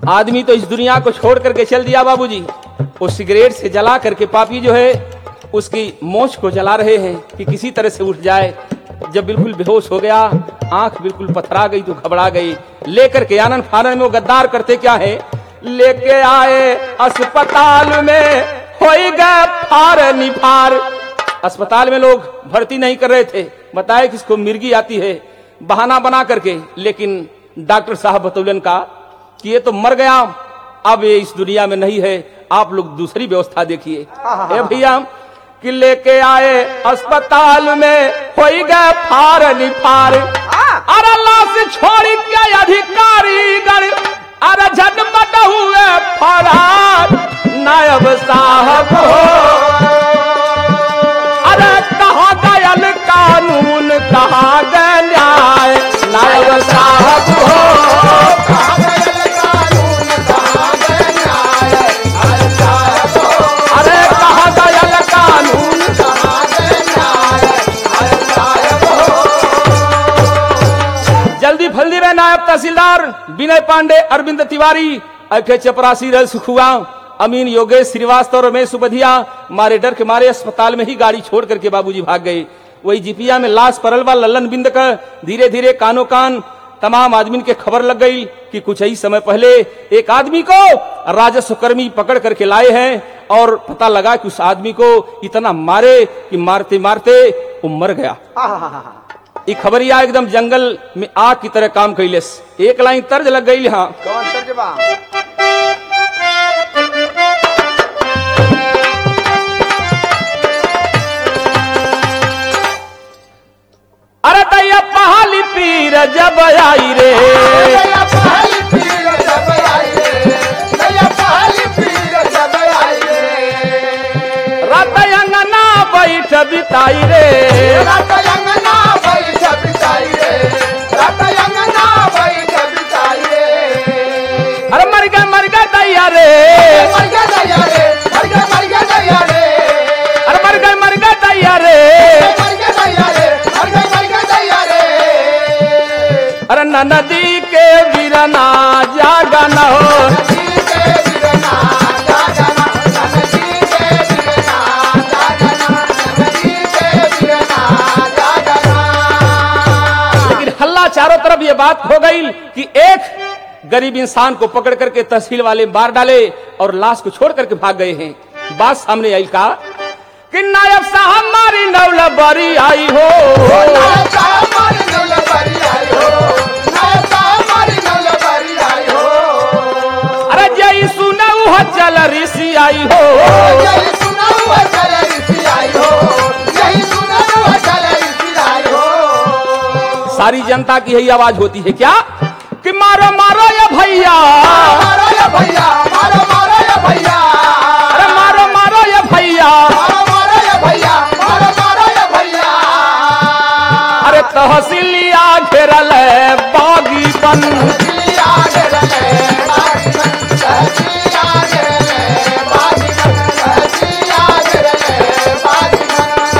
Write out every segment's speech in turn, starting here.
आदमी तो इस दुनिया को छोड़ करके चल दिया बाबूजी। वो सिगरेट से जला करके पापी जो है उसकी मोछ को जला रहे हैं कि किसी तरह से उठ जाए। जब बिल्कुल बेहोश हो गया, आंख बिल्कुल पथरा गई तो घबरा गई। लेकर के आनन फानन में वो गद्दार करते क्या है, लेके आए अस्पताल में हो गए फार निफार। अस्पताल में लोग भर्ती नहीं कर रहे थे, बताए कि इसको मिर्गी आती है, बहाना बना करके। लेकिन डॉक्टर साहब बतौलन का कि ये तो मर गया, अब ये इस दुनिया में नहीं है, आप लोग दूसरी व्यवस्था देखिए। ए भैया कि लेके आए अस्पताल में हो गए फार निफार। अरे लाश छोड़ के अधिकारी गण अरे झटपट हुए फरार। नायब साहब हो अरे कहाँ गयल कानून, कहाँ गए न्याय। नायब साहब हो अरे कहाँ गयल कानून। जल्दी फल्दी में नायब तहसीलदार विनय पांडे, अरविंद तिवारी, अखे चपरासी, रल सुखुआ, अमीन, योगेश श्रीवास्तव, रमेश सुबधिया मारे डर के मारे अस्पताल में ही गाड़ी छोड़ करके बाबूजी भाग गए। वही जिपिया में लाश परलवा लल्लन बिंद का धीरे धीरे कानो कान तमाम आदमी के खबर लग गई कि कुछ ही समय पहले एक आदमी को राजस्व कर्मी पकड़ करके लाए हैं और पता लगा कि उस आदमी को इतना मारे कि मारते मारते वो मर गया। ये खबरिया एकदम जंगल में आग की तरह काम कैलेस। एक लाइन तर्ज लग गई। हाँ कौन तर्ज बा? अरे दैया पहाली पीर जब आई रे, पहाली पीर जब आई रे, दैया पहाली पीर जब आई रे। रात अंगना बैठ बिताई रे, रात अंगना बैठ बिताई रे, रात अंगना बैठ बिताई रे। अरे मर गया दैया रे, मर गया दैया रे, मर गया दैया रे। अरे मर गया दैया रे, मर गया दैया रे, मर गया दैया रे। अरे नदी के वीरना जागन हो, नदी के वीरना जागना, नदी के वीरना जागना, नदी के वीरना जागना। लेकिन हल्ला चारों तरफ ये बात हो गई कि एक गरीब इंसान को पकड़ करके तहसील वाले मार डाले और लाश को छोड़ करके भाग गए हैं। बात सामने आई का कि नायब साहब मारी नौला बारी आई हो, नायब साहब मारी नौला बारी आई हो, नायब साहब मारी नौला बारी आई हो। अरे जय सुना वह चल ऋषि आई हो, यही सुना हुआ चल ऋषि आई हो, यही सुना हुआ चल ऋषि आई हो। सारी जनता की यही आवाज होती है क्या कि मारो मारो या भैया, मारो या भैया, मारो मारो या भैया। अरे मारो मारो या भैया, मारो मारो या भैया, मारो मारो या भैया। अरे तहसीलिया घेरल है बागीपन, तहसीलिया घेरले बागीपन, तहसीलिया घेरले बागीपन, तहसीलिया घेरले बागीपन।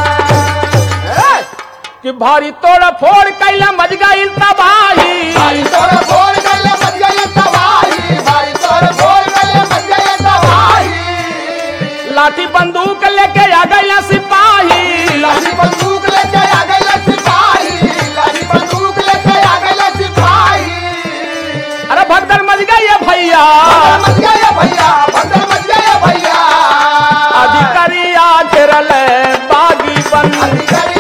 कि भारी तोड़ फोड़ कैला मच गई तबाही, भारी तोड़ फोड़ गले मच गई तबाही, भारी तोड़ फोड़ गले मच गई तबाही। लाठी बंदूक लेके आ गया सिपाही, लाठी बंदूक लेके आ गए सिपाही, लाठी बंदूक लेके आ गए सिपाही। अरे भगदड़ मच गई है भैया, मच गया भैया, भगदड़ मच गया भैया। अधिकारिया घेरल है बागीपन, अधिकारी